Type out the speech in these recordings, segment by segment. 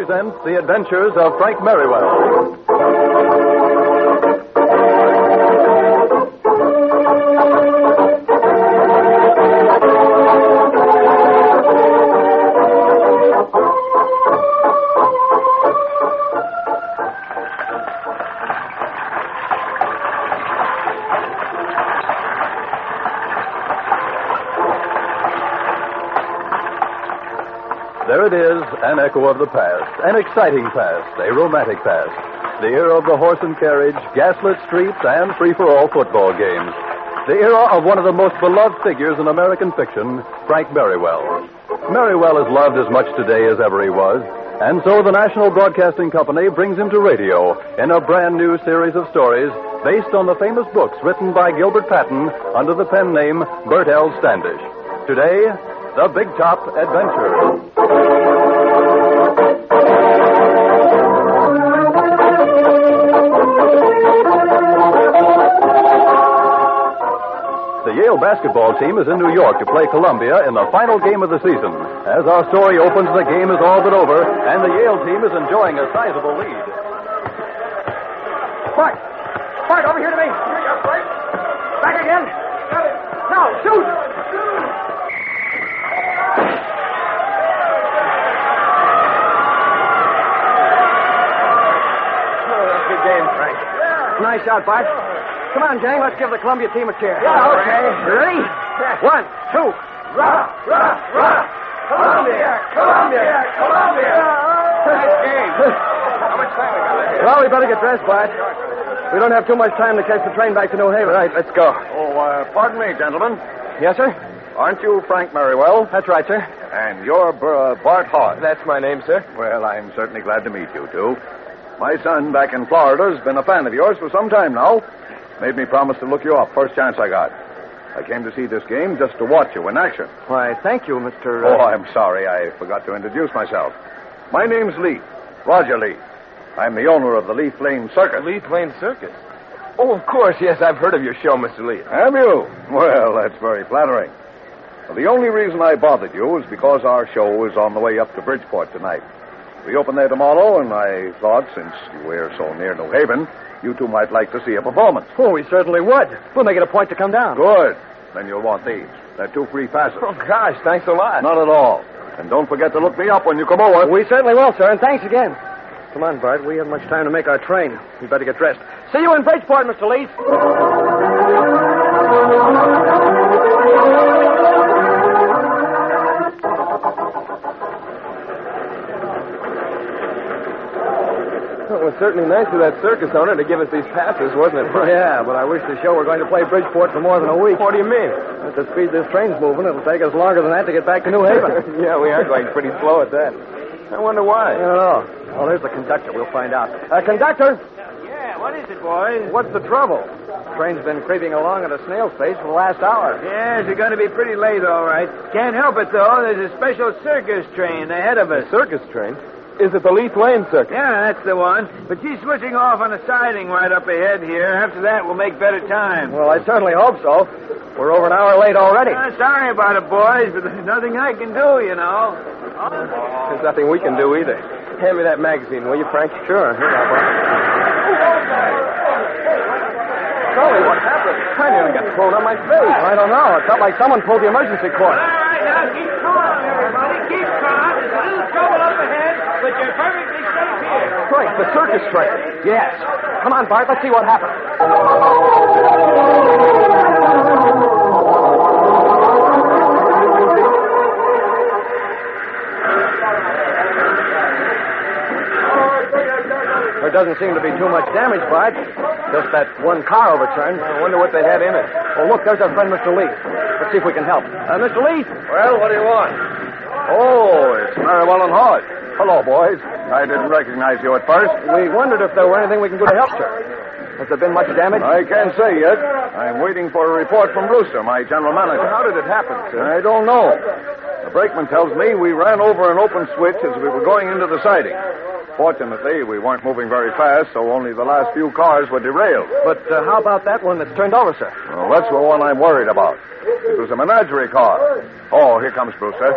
presents The Adventures of Frank Merriwell. There it is, an echo of the past, an exciting past, a romantic past. The era of the horse and carriage, gaslit streets, and free-for-all football games. The era of one of the most beloved figures in American fiction, Frank Merriwell. Merriwell is loved as much today as ever he was, and so the National Broadcasting Company brings him to radio in a brand new series of stories based on the famous books written by Gilbert Patton under the pen name Bert L. Standish. Today, The Big Top Adventure. The Yale basketball team is in New York to play Columbia in the final game of the season. As our story opens, the game is all but over, and the Yale team is enjoying a sizable lead. Bart! Bart, over here to me! Here you are, Frank. Back again. Now, shoot! Game, Frank. Nice shot, Bart. Come on, Jane, let's give the Columbia team a cheer. Yeah, okay. Ready? 1, 2. Rah, rah, rah. Columbia, Columbia, Columbia. Nice game. How much time we got left? Well, we better get dressed, Bart. We don't have too much time to catch the train back to New Haven. Right, let's go. Oh, pardon me, gentlemen. Yes, sir? Aren't you Frank Merriwell? That's right, sir. And you're Bart Hart. That's my name, sir. Well, I'm certainly glad to meet you two. My son back in Florida has been a fan of yours for some time now. Made me promise to look you up first chance I got. I came to see this game just to watch you in action. Why, thank you, Mr. Oh, I'm sorry. I forgot to introduce myself. My name's Leith, Roger Leith. I'm the owner of the Leith Lane Circus. Leith Lane Circus? Oh, of course, yes, I've heard of your show, Mr. Leith. Have you? Well, that's very flattering. Well, the only reason I bothered you is because our show is on the way up to Bridgeport tonight. We open there tomorrow, and I thought, since we're so near New Haven, you two might like to see a performance. Oh, we certainly would. We'll make it a point to come down. Good. Then you'll want these. They're 2 free passes. Oh, gosh, thanks a lot. Not at all. And don't forget to look me up when you come over. We certainly will, sir, and thanks again. Come on, Bart. We haven't much time to make our train. We better get dressed. See you in Bridgeport, Mr. Leith. Well, it was certainly nice of that circus owner to give us these passes, wasn't it, Frank? Yeah, but I wish the show were going to play Bridgeport for more than a week. What do you mean? At the speed this train's moving, it'll take us longer than that to get back to New Haven. Yeah, we are going pretty slow at that. I wonder why. I don't know. Well, there's the conductor. We'll find out. Conductor! Yeah, what is it, boys? What's the trouble? The train's been creeping along at a snail's pace for the last hour. Yes, you're going to be pretty late, all right. Can't help it, though. There's a special circus train ahead of us. Circus train? Is it the Leith Lane Circus? Yeah, that's the one. But she's switching off on a siding right up ahead here. After that, we'll make better time. Well, I certainly hope so. We're over an hour late already. Sorry about it, boys, but there's nothing I can do, you know. There's nothing we can do either. Hand me that magazine, will you, Frank? Sure. Here you go, Golly, what happened? I nearly got thrown on my face. I don't know. It felt like someone pulled the emergency cord. All right, now keep calm, everybody. Keep calm. There's a little trouble up ahead, but you're perfectly safe here. Frank, the circus train. Yes. Come on, Bart. Let's see what happened. There doesn't seem to be too much damage, Bart. Just that one car overturned. I wonder what they had in it. Oh, look, there's our friend, Mr. Leith. Let's see if we can help. Mr. Leith? Well, what do you want? Oh, it's Merriwell and Hart. Hello, boys. I didn't recognize you at first. We wondered if there were anything we can do to help, sir. Has there been much damage? I can't say yet. I'm waiting for a report from Brewster, my general manager. Well, how did it happen, sir? I don't know. The brakeman tells me we ran over an open switch as we were going into the siding. Fortunately, we weren't moving very fast, so only the last few cars were derailed. But how about that one that's turned over, sir? Well, that's the one I'm worried about. It was a menagerie car. Oh, here comes Brewster.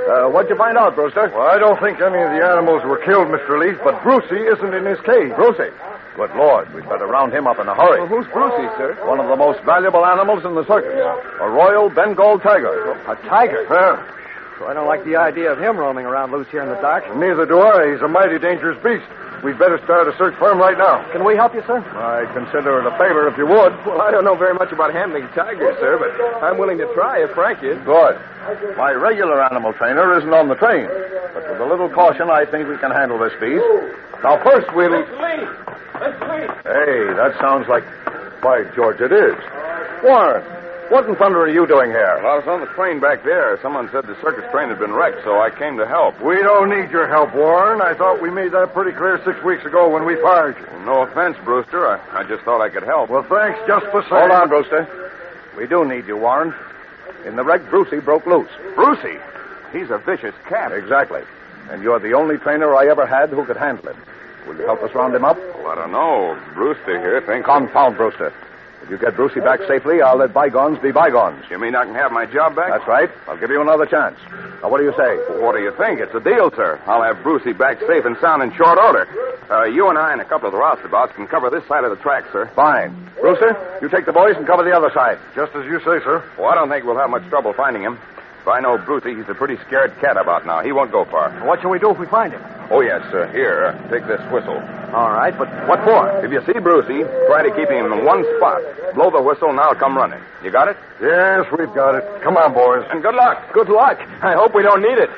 What'd you find out, Brewster? Well, I don't think any of the animals were killed, Mr. Leaf, but Brucey isn't in his cage. Brucey? Good Lord, we'd better round him up in a hurry. Well, who's Brucey, sir? One of the most valuable animals in the circus. A royal Bengal tiger. A tiger? Yeah. I don't like the idea of him roaming around loose here in the dark. Neither do I. He's a mighty dangerous beast. We'd better start a search for him right now. Can we help you, sir? I consider it a favor if you would. Well, I don't know very much about handling tigers, sir, but I'm willing to try if Frank is. Good. My regular animal trainer isn't on the train, but with a little caution, I think we can handle this beast. Now, first we'll... Let's leave. Hey, that sounds like... By George, it is. Warren, what in thunder are you doing here? Well, I was on the train back there. Someone said the circus train had been wrecked, so I came to help. We don't need your help, Warren. I thought we made that pretty clear 6 weeks ago when we fired you. No offense, Brewster. I just thought I could help. Well, thanks just the same. Hold on, Brewster. We do need you, Warren. In the wreck, Brucey broke loose. Brucey? He's a vicious cat. Exactly. And you're the only trainer I ever had who could handle him. Will you help us round him up? Well, I don't know. Brewster here thinks... Confound Brewster. If you get Brucey back safely, I'll let bygones be bygones. You mean I can have my job back? That's right. I'll give you another chance. Now, what do you say? Well, what do you think? It's a deal, sir. I'll have Brucey back safe and sound in short order. You and I and a couple of the roustabouts can cover this side of the track, sir. Fine. Brewster, you take the boys and cover the other side. Just as you say, sir. Well, I don't think we'll have much trouble finding him. If I know Brucey, he's a pretty scared cat about now. He won't go far. What shall we do if we find him? Oh, yes, sir. Here, take this whistle. All right, but what for? If you see Brucey, try to keep him in one spot. Blow the whistle, and I'll come running. You got it? Yes, we've got it. Come on, boys. And good luck. Good luck. I hope we don't need it.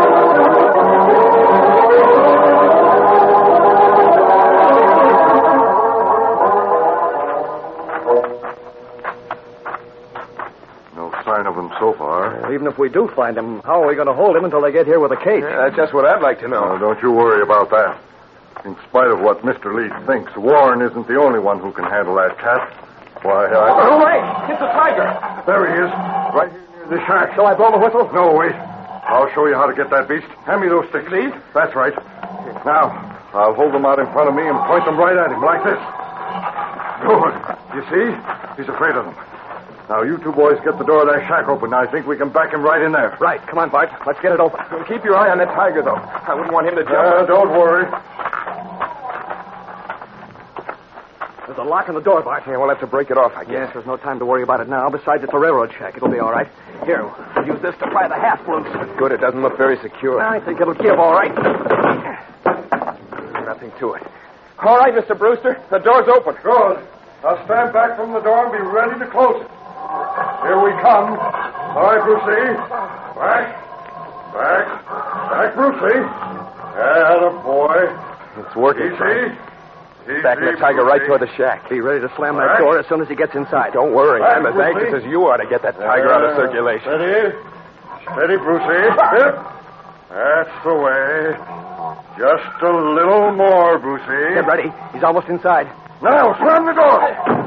No sign of him so far. Even if we do find him, how are we going to hold him until they get here with a cage? Yeah, that's just what I'd like to know. No, don't you worry about that. In spite of what Mr. Leaf thinks, Warren isn't the only one who can handle that cat. Why, Oh, wait! It's a tiger! There he is, right here near the shack. Shall I blow the whistle? No, wait. I'll show you how to get that beast. Hand me those sticks. These? That's right. Now, I'll hold them out in front of me and point them right at him, like this. Good. You see? He's afraid of them. Now, you two boys get the door of that shack open. I think we can back him right in there. Right. Come on, Bart. Let's get it open. Keep your eye on that tiger, though. I wouldn't want him to jump. Don't worry. There's a lock on the door, Bart. Yeah, we'll have to break it off, I guess. Yes, there's no time to worry about it now. Besides, it's a railroad shack. It'll be all right. Here, we'll use this to pry the hasp loose. Good, it doesn't look very secure. I think it'll give all right. Nothing to it. All right, Mr. Brewster. The door's open. Good. I'll stand back from the door and be ready to close it. Here we come. All right, Brucey. Back, Brucey. Attaboy. It's working, Frank. Easy, Backing the tiger right toward the shack. Be ready to slam that door as soon as he gets inside. Don't worry. Right, I'm as Brucey. anxious as you are to get that tiger out of circulation. Steady, Brucey. That's the way. Just a little more, Brucey. Get ready. He's almost inside. Now, slam the door.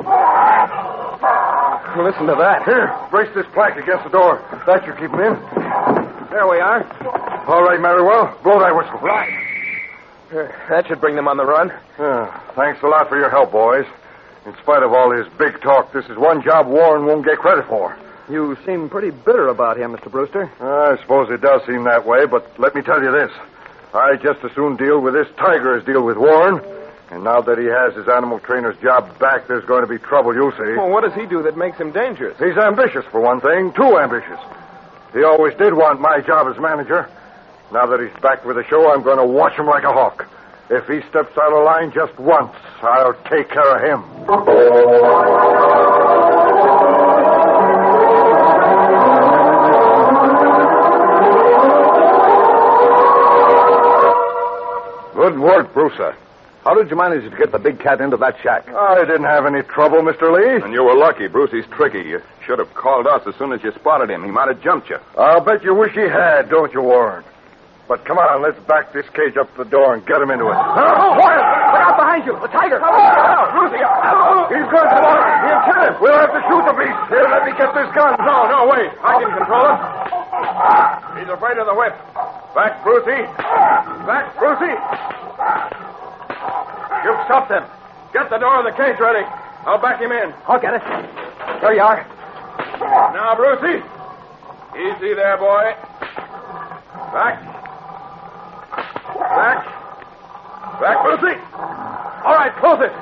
Listen to that. Here, brace this plank against the door. That should keep him in. There we are. All right, Merriwell. Blow that whistle. Right. That should bring them on the run. Thanks a lot for your help, boys. In spite of all his big talk, this is one job Warren won't get credit for. You seem pretty bitter about him, Mr. Brewster. I suppose it does seem that way, but let me tell you this. I'd just as soon deal with this tiger as deal with Warren. And now that he has his animal trainer's job back, there's going to be trouble, you'll see. Well, what does he do that makes him dangerous? He's ambitious, for one thing. Too ambitious. He always did want my job as manager. Now that he's back with the show, I'm going to watch him like a hawk. If he steps out of line just once, I'll take care of him. Good work, Brewster. How did you manage to get the big cat into that shack? I didn't have any trouble, Mr. Lee. And you were lucky. Brucey's tricky. You should have called us as soon as you spotted him. He might have jumped you. I'll bet you wish he had, don't you, Warren? But come on, let's back this cage up to the door and get him into it. Oh, Warren! Look out behind you! The tiger! Brucey! He's good, Warren. He'll kill him. We'll have to shoot the beast. Here, let me get this gun. No, wait. I can control him. He's afraid of the whip. Back, Brucey. Back, Brucey. You've stopped him. Get the door of the cage ready. I'll back him in. I'll get it. There you are. Now, Brucey. Easy there, boy. Back. Back, Lucy. All right, close it.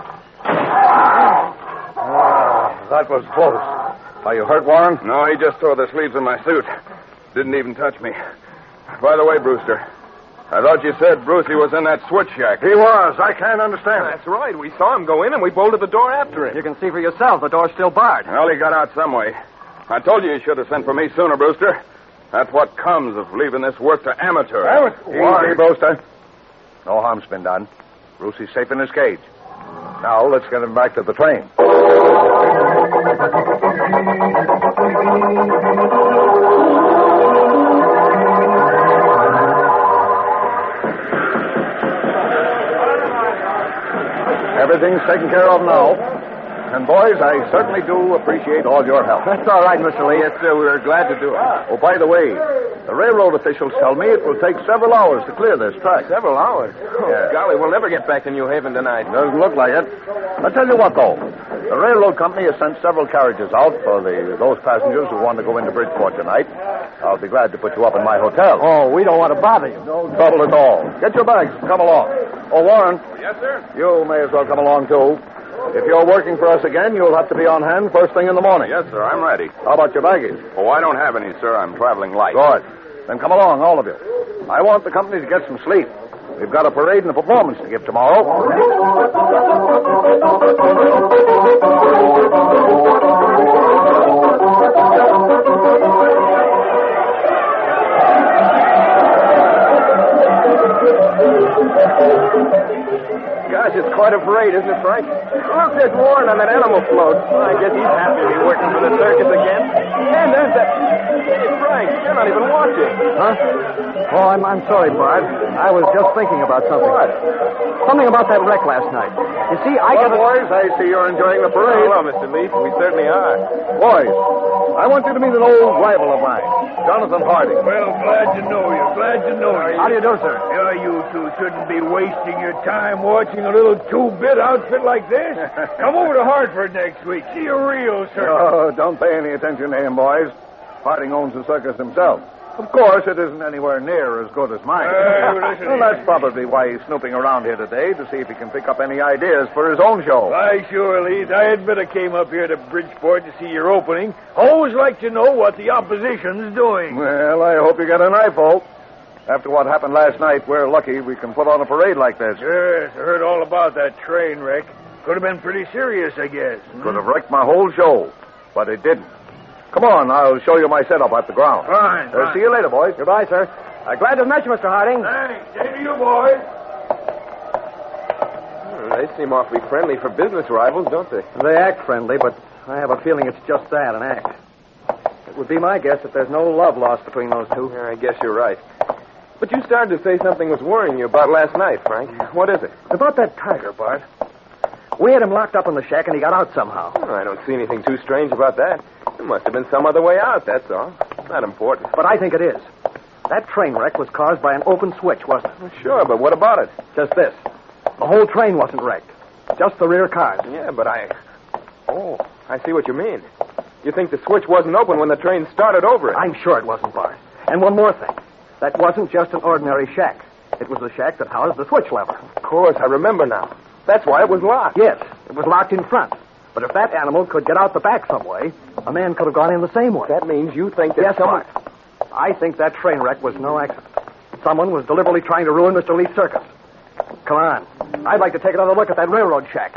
That was close. Are you hurt, Warren? No, he just tore the sleeves of my suit. Didn't even touch me. By the way, Brewster, I thought you said Brucey was in that switch shack. He was. I can't understand it. That's right. We saw him go in, and we bolted the door after him. You can see for yourself. The door's still barred. Well, he got out some way. I told you should have sent for me sooner, Brewster. That's what comes of leaving this work to amateurs. Easy, Brewster. No harm's been done. Brucey's safe in his cage. Now, let's get him back to the train. Everything's taken care of now. And, boys, I certainly do appreciate all your help. That's all right, Mr. Lee. Yes, sir. We were glad to do it. Oh, by the way, the railroad officials tell me it will take several hours to clear this track. Several hours. Oh, Yeah. golly, we'll never get back to New Haven tonight. Doesn't look like it. I'll tell you what, though. The railroad company has sent several carriages out for those passengers who want to go into Bridgeport tonight. I'll be glad to put you up in my hotel. Oh, we don't want to bother you. No trouble at all. Get your bags and come along. Oh, Warren. Yes, sir? You may as well come along, too. If you're working for us again, you'll have to be on hand first thing in the morning. Yes, sir. I'm ready. How about your baggage? Oh, I don't have any, sir. I'm traveling light. Good. Then come along, all of you. I want the company to get some sleep. We've got a parade and a performance to give tomorrow. Gosh, it's quite a parade, isn't it, Frank? Look, there's Warren on that animal float. I guess he's happy to be working for the circus again. And there's that... Hey, Frank, you're not even watching. Huh? Oh, I'm sorry, Bart. I was just thinking about something. What? Something about that wreck last night. You see, I got Boys, I see you're enjoying the parade. Well, Mr. Leaf, we certainly are. Boys, I want you to meet an old rival of mine, Jonathan Harding. Well, glad to know you. Glad to know you. How do you do, sir? Yeah, you two shouldn't be wasting your time watching a little two-bit outfit like this. Come over to Hartford next week. See a real circus. Oh, don't pay any attention to him, boys. Harding owns the circus himself. Of course, it isn't anywhere near as good as mine. Listen Well, that's probably why he's snooping around here today, to see if he can pick up any ideas for his own show. Why, sure, Leeds. I admit I came up here to Bridgeport to see your opening. Always like to know what the opposition's doing. Well, I hope you get an eyeful. After what happened last night, we're lucky we can put on a parade like this. Yes, I heard all about that train wreck. Could have been pretty serious, I guess. Could have wrecked my whole show, but it didn't. Come on, I'll show you my setup at the ground. Fine. See you later, boys. Goodbye, sir. Glad to have met you, Mr. Harding. Thanks. Same to you, boys. They seem awfully friendly for business rivals, don't they? They act friendly, but I have a feeling it's just that, an act. It would be my guess that there's no love lost between those two. Yeah, I guess you're right. But you started to say something was worrying you about last night, Frank. What is it? About that tiger, Bart. We had him locked up in the shack, and he got out somehow. Oh, I don't see anything too strange about that. There must have been some other way out, that's all. Not important. But I think it is. That train wreck was caused by an open switch, wasn't it? Well, sure, but what about it? Just this. The whole train wasn't wrecked. Just the rear cars. Yeah, but Oh, I see what you mean. You think the switch wasn't open when the train started over it? I'm sure it wasn't, Bart. And one more thing. That wasn't just an ordinary shack. It was the shack that housed the switch lever. Of course, I remember now. That's why it was locked. Yes, it was locked in front. But if that animal could get out the back some way, a man could have gone in the same way. That means you think that Yes, Bart. I think that train wreck was no accident. Someone was deliberately trying to ruin Mr. Lee's circus. Come on. I'd like to take another look at that railroad shack.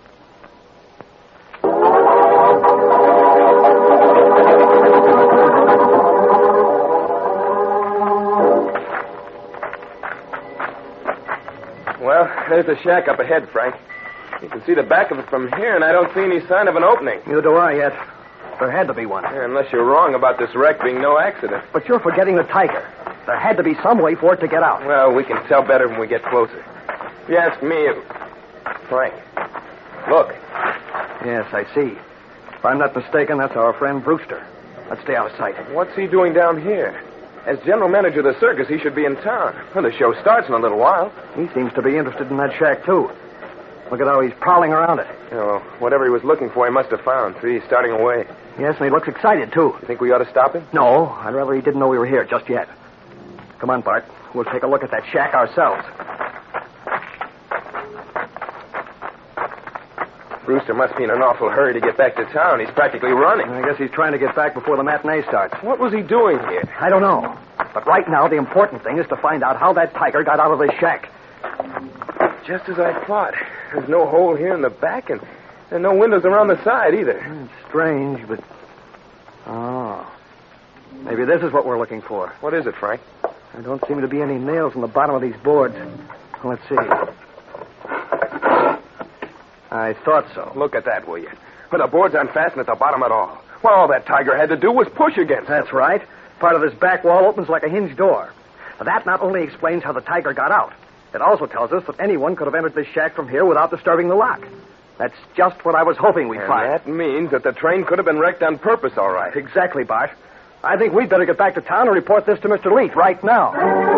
Well, there's the shack up ahead, Frank. You can see the back of it from here, and I don't see any sign of an opening. Neither do I yet. There had to be one. Yeah, unless you're wrong about this wreck being no accident. But you're forgetting the tiger. There had to be some way for it to get out. Well, we can tell better when we get closer. If you ask me, Frank, look. Yes, I see. If I'm not mistaken, that's our friend Brewster. Let's stay out of sight. What's he doing down here? As general manager of the circus, he should be in town. Well, the show starts in a little while. He seems to be interested in that shack, too. Look at how he's prowling around it. You know, whatever he was looking for, he must have found. See, he's starting away. Yes, and he looks excited, too. You think we ought to stop him? No, I'd rather he didn't know we were here just yet. Come on, Bart. We'll take a look at that shack ourselves. Brewster must be in an awful hurry to get back to town. He's practically running. I guess he's trying to get back before the matinee starts. What was he doing here? I don't know. But right now, the important thing is to find out how that tiger got out of this shack. Just as I thought. There's no hole here in the back, and there are no windows around the side either. It's strange, but... Oh. Maybe this is what we're looking for. What is it, Frank? There don't seem to be any nails in the bottom of these boards. Let's see. I thought so. Look at that, will you? But the boards aren't fastened at the bottom at all. Well, all that tiger had to do was push against them. That's right. Part of this back wall opens like a hinged door. That not only explains how the tiger got out, it also tells us that anyone could have entered this shack from here without disturbing the lock. That's just what I was hoping we'd find. That means that the train could have been wrecked on purpose, all right. Exactly, Bart. I think we'd better get back to town and report this to Mr. Leach right now.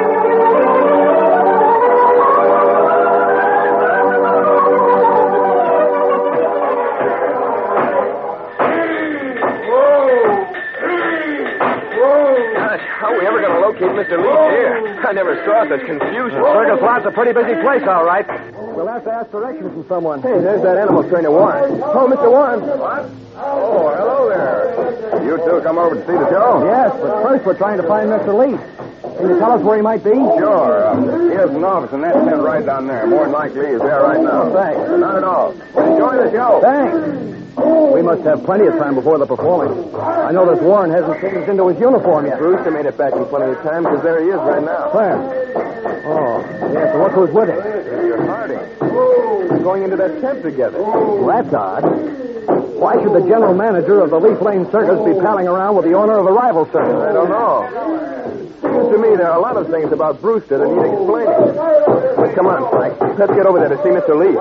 How are we ever going to locate Mr. Leach here? I never saw such confusion. The circus lot's a pretty busy place, all right. We'll have to ask directions from someone. Hey, there's that animal trainer, Warren. Oh, Mr. Warren. What? Oh, hello there. You two come over to see the show? Yes, but first we're trying to find Mr. Leach. Can you tell us where he might be? Sure. He has an office in that tent right down there. More than likely he's there right now. Thanks. Not at all. Enjoy the show. Thanks. We must have plenty of time before the performance. I notice Warren hasn't changed into his uniform yet. Brewster made it back in plenty of time because there he is right now. Where? Oh, yes, and look who's with him. You're Harding. We're going into that tent together. Well, that's odd. Why should the general manager of the Leaf Lane Circus be palling around with the owner of a rival circus? I don't know. Seems to me there are a lot of things about Brewster that need explaining. But come on, Frank. Let's get over there to see Mr. Leach.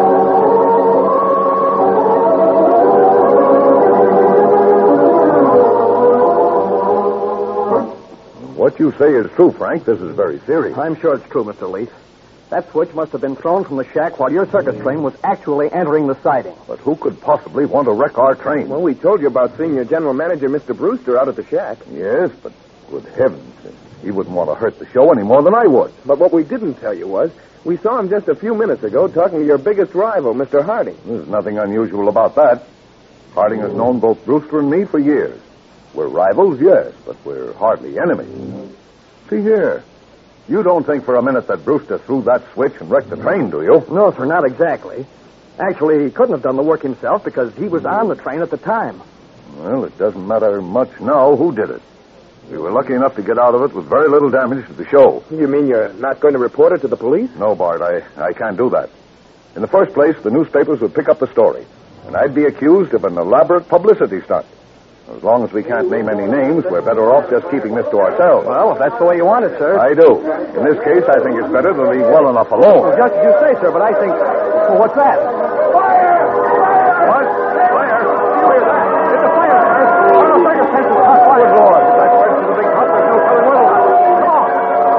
What you say is true, Frank. This is very serious. I'm sure it's true, Mr. Leaf. That switch must have been thrown from the shack while your circus train was actually entering the siding. But who could possibly want to wreck our train? Well, we told you about seeing your general manager, Mr. Brewster, out at the shack. Yes, but good heavens, he wouldn't want to hurt the show any more than I would. But what we didn't tell you was, we saw him just a few minutes ago talking to your biggest rival, Mr. Harding. There's nothing unusual about that. Harding has known both Brewster and me for years. We're rivals, yes, but we're hardly enemies. See here. You don't think for a minute that Brewster threw that switch and wrecked the train, do you? No, sir, not exactly. Actually, he couldn't have done the work himself because he was on the train at the time. Well, it doesn't matter much now who did it. We were lucky enough to get out of it with very little damage to the show. You mean you're not going to report it to the police? No, Bart, I can't do that. In the first place, the newspapers would pick up the story, and I'd be accused of an elaborate publicity stunt. As long as we can't name any names, we're better off just keeping this to ourselves. Well, if that's the way you want it, sir. I do. In this case, I think it's better to leave well enough alone. Well, just as you say, sir, but I think... Well, what's that? Fire! What? Fire? Where's that? It's a fire, sir. Oh, no, circus tent is caught fire. Good Lord. That's right to the big hut. There's no telling what'll happen. Come on.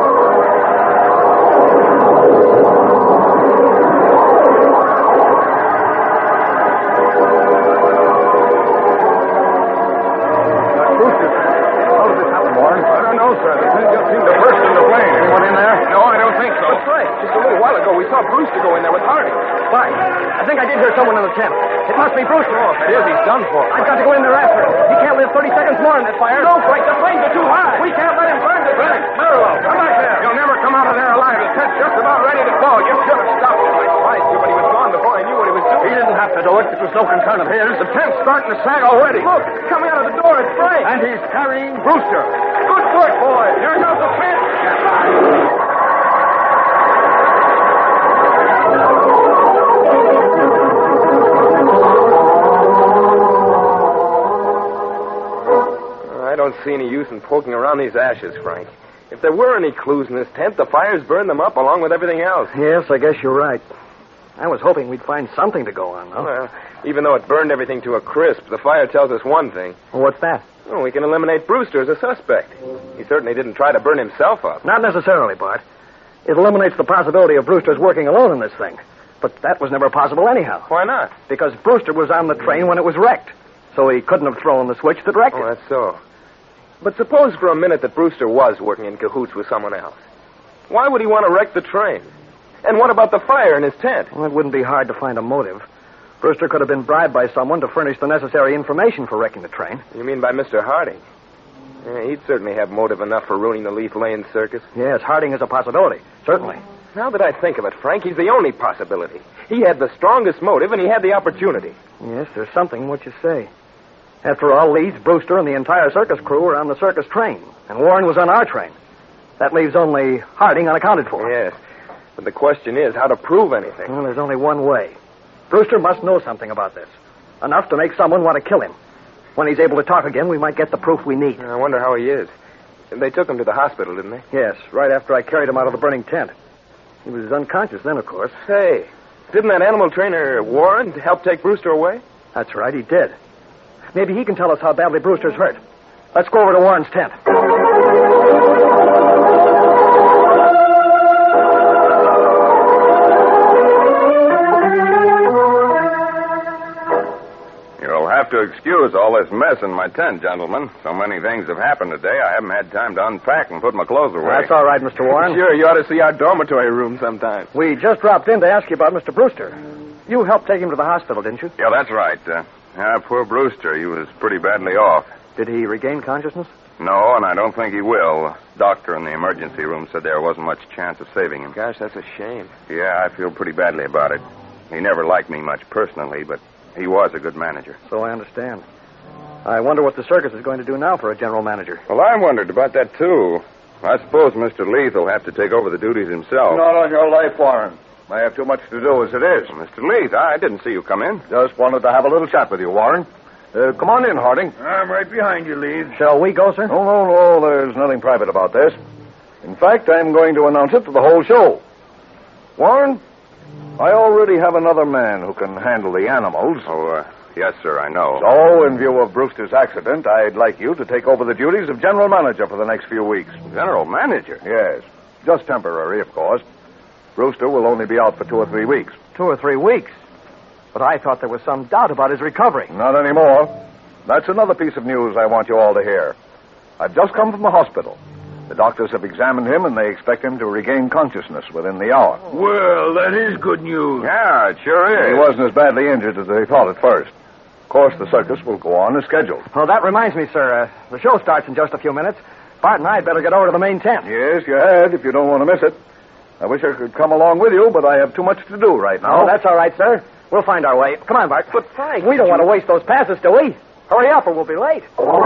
I don't know, sir. The thing just seemed to burst into flame. Anyone in there? No, I don't think so. That's right. Just a little while ago, we saw Brewster go in there with Harding. Fine. I think I did hear someone in the tent. It must be Brewster. Oh, if it is, he's done for. I've got to go in there after him. He can't live 30 seconds more in this fire. No, Frank, the flames are too high. We can't let him burn the Frank, Merrill, come back there. You'll never come out of there alive. The tent's just about ready to fall. You should have stopped him. I tried to, but he was gone before I knew what he was doing. He didn't have to do it. It was no concern of his. The tent's starting to sag already. Look, coming out of the door, it's Frank. And he's carrying Brewster. Good work, boy. Here goes the tent. I don't see any use in poking around these ashes, Frank. If there were any clues in this tent, the fires burned them up along with everything else. Yes, I guess you're right. I was hoping we'd find something to go on, though. Well, even though it burned everything to a crisp, the fire tells us one thing. Well, what's that? Well, we can eliminate Brewster as a suspect. He certainly didn't try to burn himself up. Not necessarily, Bart. It eliminates the possibility of Brewster's working alone in this thing. But that was never possible anyhow. Why not? Because Brewster was on the train when it was wrecked. So he couldn't have thrown the switch that wrecked Oh, it. that's so. But suppose for a minute that Brewster was working in cahoots with someone else. Why would he want to wreck the train? And what about the fire in his tent? Well, it wouldn't be hard to find a motive. Brewster could have been bribed by someone to furnish the necessary information for wrecking the train. You mean by Mr. Harding? Yeah, he'd certainly have motive enough for ruining the Leaf Lane circus. Yes, Harding is a possibility. Certainly. Now that I think of it, Frank, he's the only possibility. He had the strongest motive, and he had the opportunity. Yes, there's something in what you say. After all, Leeds, Brewster, and the entire circus crew were on the circus train, and Warren was on our train. That leaves only Harding unaccounted for. Yes. But the question is how to prove anything. Well, there's only one way. Brewster must know something about this. Enough to make someone want to kill him. When he's able to talk again, we might get the proof we need. I wonder how he is. They took him to the hospital, didn't they? Yes, right after I carried him out of the burning tent. He was unconscious then, of course. Say, didn't that animal trainer, Warren, help take Brewster away? That's right, he did. Maybe he can tell us how badly Brewster's hurt. Let's go over to Warren's tent. You'll have to excuse all this mess in my tent, gentlemen. So many things have happened today, I haven't had time to unpack and put my clothes away. That's all right, Mr. Warren. Sure, you ought to see our dormitory room sometime. We just dropped in to ask you about Mr. Brewster. You helped take him to the hospital, didn't you? Yeah, that's right. Poor Brewster. He was pretty badly off. Did he regain consciousness? No, and I don't think he will. The doctor in the emergency room said there wasn't much chance of saving him. Gosh, that's a shame. Yeah, I feel pretty badly about it. He never liked me much personally, but he was a good manager. So I understand. I wonder what the circus is going to do now for a general manager. Well, I wondered about that, too. I suppose Mr. Leith will have to take over the duties himself. Not on your life, Warren. I have too much to do as it is. Mr. Leith, I didn't see you come in. Just wanted to have a little chat with you, Warren. Come on in, Harding. I'm right behind you, Leeds. Shall we go, sir? No. There's nothing private about this. In fact, I'm going to announce it to the whole show. Warren, I already have another man who can handle the animals. Oh, yes, sir, I know. So, in view of Brewster's accident, I'd like you to take over the duties of general manager for the next few weeks. General manager? Yes. Just temporary, of course. Brewster will only be out for 2 or 3 weeks. 2 or 3 weeks? But I thought there was some doubt about his recovery. Not anymore. That's another piece of news I want you all to hear. I've just come from the hospital. The doctors have examined him, and they expect him to regain consciousness within the hour. Well, that is good news. Yeah, it sure is. He wasn't as badly injured as they thought at first. Of course, the circus will go on as scheduled. Well, that reminds me, sir. The show starts in just a few minutes. Bart and I'd better get over to the main tent. Yes, you had, if you don't want to miss it. I wish I could come along with you, but I have too much to do right now. Oh, that's all right, sir. We'll find our way. Come on, Bart. But, Frank... We don't want to waste those passes, do we? Hurry up or we'll be late.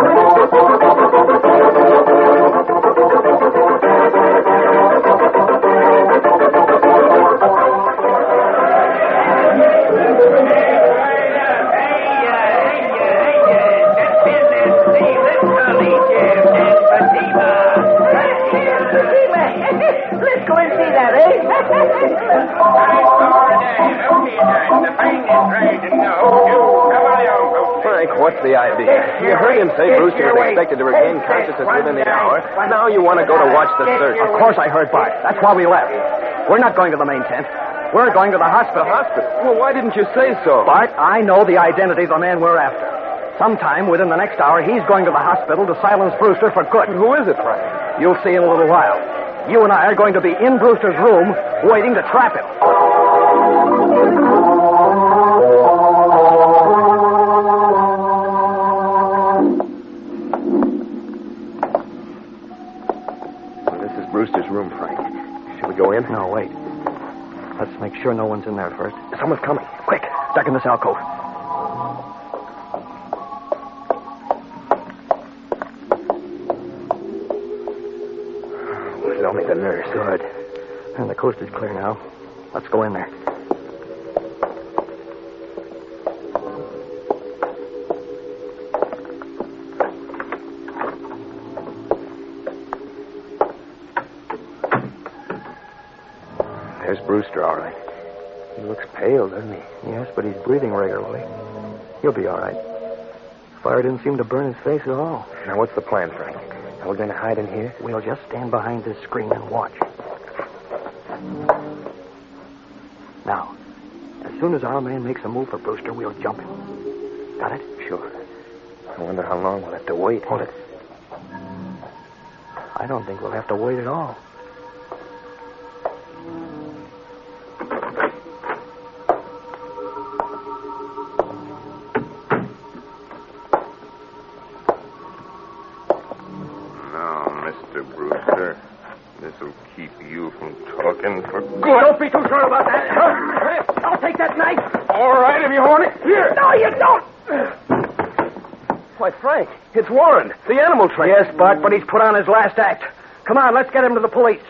Let's go and see that, eh? Frank, what's the idea? You heard him say Brewster was expected to regain consciousness within the hour. Now you want to go to watch the circus. Of course I heard Bart. That's why we left. We're not going to the main tent. We're going to the hospital. The hospital? Well, why didn't you say so? Bart, I know the identity of the man we're after. Sometime within the next hour, he's going to the hospital to silence Brewster for good. Who is it, Frank? You'll see in a little while. You and I are going to be in Brewster's room waiting to trap him. This is Brewster's room, Frank. Shall we go in? No, wait. Let's make sure no one's in there first. Someone's coming. Quick, duck in this alcove. It's only the nurse. Good. And the coast is clear now. Let's go in there. There's Brewster, all right. He looks pale, doesn't he? Yes, but he's breathing regularly. He'll be all right. Fire didn't seem to burn his face at all. Now, what's the plan, Frank? Are we going to hide in here? We'll just stand behind this screen and watch. Now, as soon as our man makes a move for Brewster, we'll jump him. Got it? Sure. I wonder how long we'll have to wait. Hold it. I don't think we'll have to wait at all. Now, Mr. Brewster, this'll keep you from talking for good. Don't be too sure about that. I'll take that knife. All right, if you want it. Here. No, you don't. Why, Frank, it's Warren, the animal trainer. Yes, Bart, but he's put on his last act. Come on, let's get him to the police.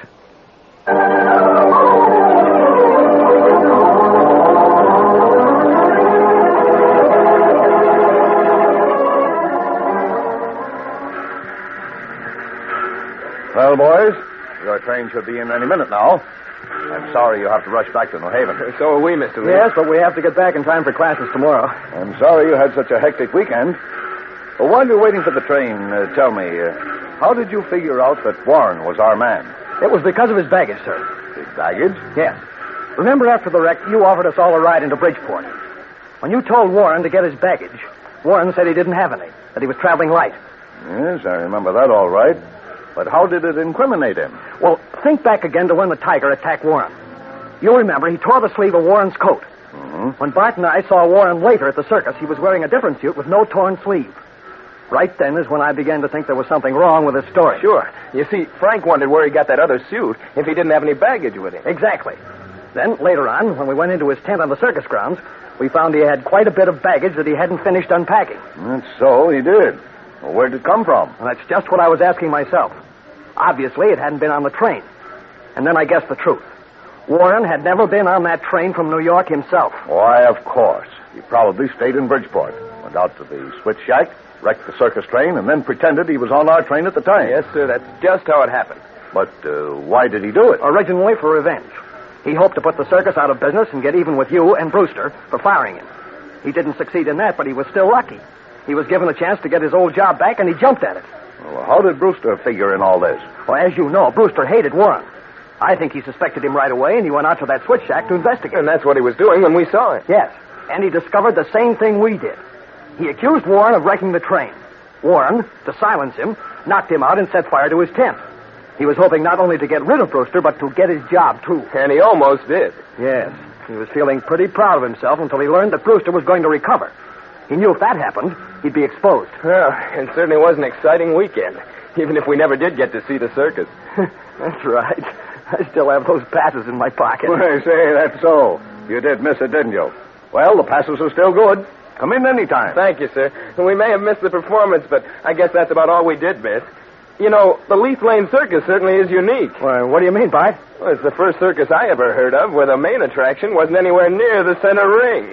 Well, boys, your train should be in any minute now. I'm sorry you have to rush back to New Haven. So are we, Mr. Lee. Yes, but we have to get back in time for classes tomorrow. I'm sorry you had such a hectic weekend. Well, while you're waiting for the train, tell me, how did you figure out that Warren was our man? It was because of his baggage, sir. His baggage? Yes. Remember after the wreck, you offered us all a ride into Bridgeport. When you told Warren to get his baggage, Warren said he didn't have any, that he was traveling light. Yes, I remember that all right. But how did it incriminate him? Well, think back again to when the tiger attacked Warren. You'll remember he tore the sleeve of Warren's coat. Mm-hmm. When Bart and I saw Warren later at the circus, he was wearing a different suit with no torn sleeve. Right then is when I began to think there was something wrong with his story. Sure. You see, Frank wondered where he got that other suit if he didn't have any baggage with him. Exactly. Then, later on, when we went into his tent on the circus grounds, we found he had quite a bit of baggage that he hadn't finished unpacking. That's so, he did. Well, where'd it come from? And that's just what I was asking myself. Obviously, it hadn't been on the train. And then I guessed the truth. Warren had never been on that train from New York himself. Why, of course. He probably stayed in Bridgeport, went out to the switch shack, wrecked the circus train, and then pretended he was on our train at the time. Yes, sir, that's just how it happened. But why did he do it? Originally for revenge. He hoped to put the circus out of business and get even with you and Brewster for firing him. He didn't succeed in that, but he was still lucky. He was given a chance to get his old job back, and he jumped at it. Well, how did Brewster figure in all this? Well, as you know, Brewster hated Warren. I think he suspected him right away, and he went out to that switch shack to investigate. And that's what he was doing when we saw him. Yes, and he discovered the same thing we did. He accused Warren of wrecking the train. Warren, to silence him, knocked him out and set fire to his tent. He was hoping not only to get rid of Brewster, but to get his job, too. And he almost did. Yes, he was feeling pretty proud of himself until he learned that Brewster was going to recover. He knew if that happened, he'd be exposed. Well, it certainly was an exciting weekend, even if we never did get to see the circus. That's right. I still have those passes in my pocket. Well, say, that's so. You did miss it, didn't you? Well, the passes are still good. Come in any time. Thank you, sir. We may have missed the performance, but I guess that's about all we did miss. You know, the Leith Lane Circus certainly is unique. Well, what do you mean, Bart? Well, it's the first circus I ever heard of where the main attraction wasn't anywhere near the center ring.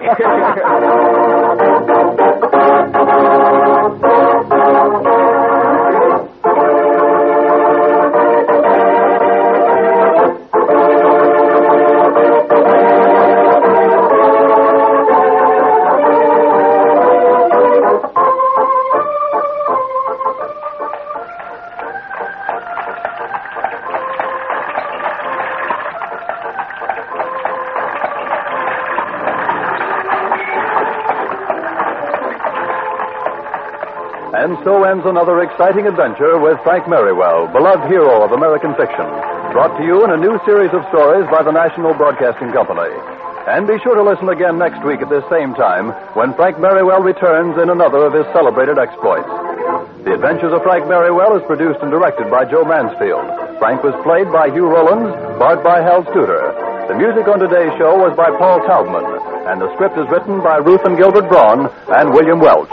And so ends another exciting adventure with Frank Merriwell, beloved hero of American fiction. Brought to you in a new series of stories by the National Broadcasting Company. And be sure to listen again next week at this same time when Frank Merriwell returns in another of his celebrated exploits. The Adventures of Frank Merriwell is produced and directed by Joe Mansfield. Frank was played by Hugh Rowlands, Bart by Hal Studer. The music on today's show was by Paul Taubman, and the script is written by Ruth and Gilbert Braun and William Welch.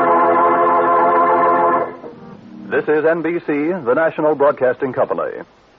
This is NBC, the National Broadcasting Company.